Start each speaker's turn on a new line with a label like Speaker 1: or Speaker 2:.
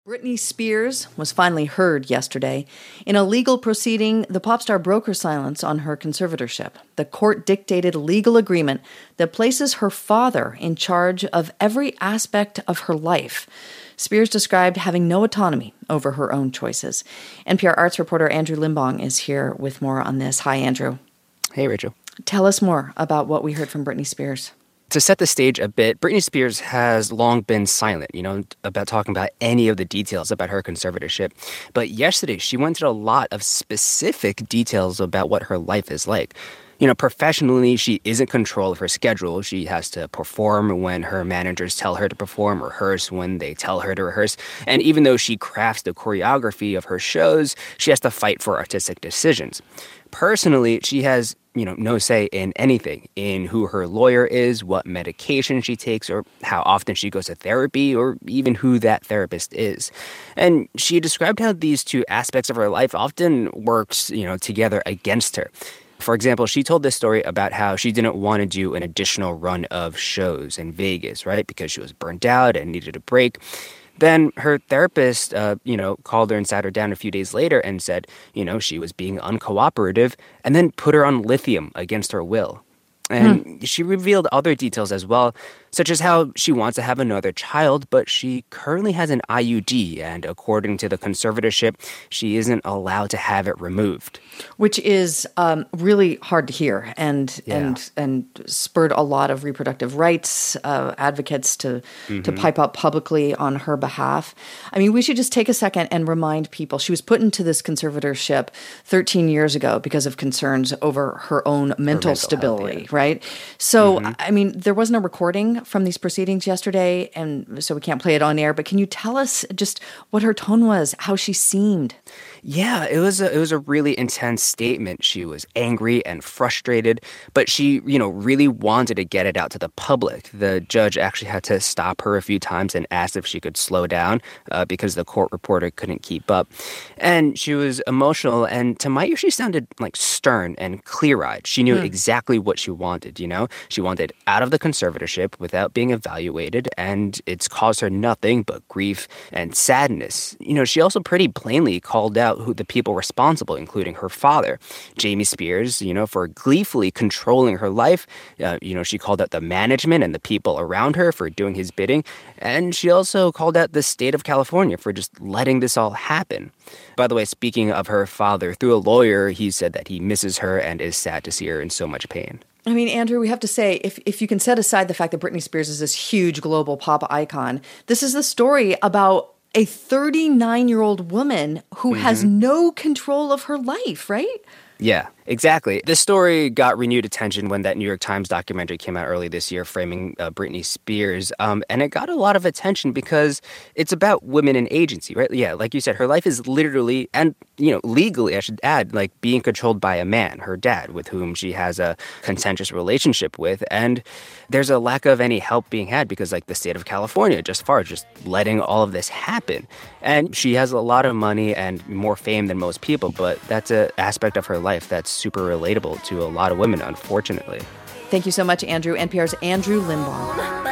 Speaker 1: Britney Spears was finally heard yesterday. In a legal proceeding, the pop star broke her silence on her conservatorship. The court-dictated legal agreement that places her father in charge of every aspect of her life. Spears described having no autonomy over her own choices. NPR arts reporter Andrew Limbong is here with more on this. Hi, Andrew.
Speaker 2: Hey, Rachel.
Speaker 1: Tell us more about what we heard from Britney Spears.
Speaker 2: To set the stage a bit, Britney Spears has long been silent, about talking about any of the details about her conservatorship. But yesterday, she went through a lot of specific details about what her life is like. Professionally, she is in control of her schedule. She has to perform when her managers tell her to perform, rehearse when they tell her to rehearse. And even though she crafts the choreography of her shows, she has to fight for artistic decisions. Personally, she has no say in anything, in who her lawyer is, what medication she takes, or how often she goes to therapy, or even who that therapist is. And she described how these two aspects of her life often works, together against her. For example, she told this story about how she didn't want to do an additional run of shows in Vegas, right? Because she was burnt out and needed a break. Then her therapist, called her and sat her down a few days later and said, she was being uncooperative, and then put her on lithium against her will. And she revealed other details as well, such as how she wants to have another child, but she currently has an IUD, and according to the conservatorship, she isn't allowed to have it removed.
Speaker 1: Which is really hard to hear and spurred a lot of reproductive rights advocates to pipe up publicly on her behalf. I mean, we should just take a second and remind people she was put into this conservatorship 13 years ago because of concerns over her own mental stability,
Speaker 2: health,
Speaker 1: right? So, I mean, there wasn't a recording from these proceedings yesterday, and so we can't play it on air, but can you tell us just what her tone was, how she seemed?
Speaker 2: Yeah, it was a really intense statement. She was angry and frustrated, but she, really wanted to get it out to the public. The judge actually had to stop her a few times and asked if she could slow down because the court reporter couldn't keep up. And she was emotional, and to my ear, she sounded like stern and clear-eyed. She knew exactly what she wanted, She wanted out of the conservatorship without being evaluated, and it's caused her nothing but grief and sadness. She also pretty plainly called out who the people responsible, including her father, Jamie Spears, for gleefully controlling her life. She called out the management and the people around her for doing his bidding. And she also called out the state of California for just letting this all happen. By the way, speaking of her father, through a lawyer, he said that he misses her and is sad to see her in so much pain.
Speaker 1: I mean, Andrew, we have to say, if you can set aside the fact that Britney Spears is this huge global pop icon, this is the story about a 39-year-old woman who has no control of her life, right?
Speaker 2: Yeah, exactly. This story got renewed attention when that New York Times documentary came out early this year framing Britney Spears. And it got a lot of attention because it's about women in agency, right? Yeah, like you said, her life is literally and, legally, I should add, like being controlled by a man, her dad, with whom she has a contentious relationship with. And there's a lack of any help being had because, like, the state of California just letting all of this happen. And she has a lot of money and more fame than most people, but that's an aspect of her life that's super relatable to a lot of women, unfortunately.
Speaker 1: Thank you so much, Andrew. NPR's Andrew Limbong.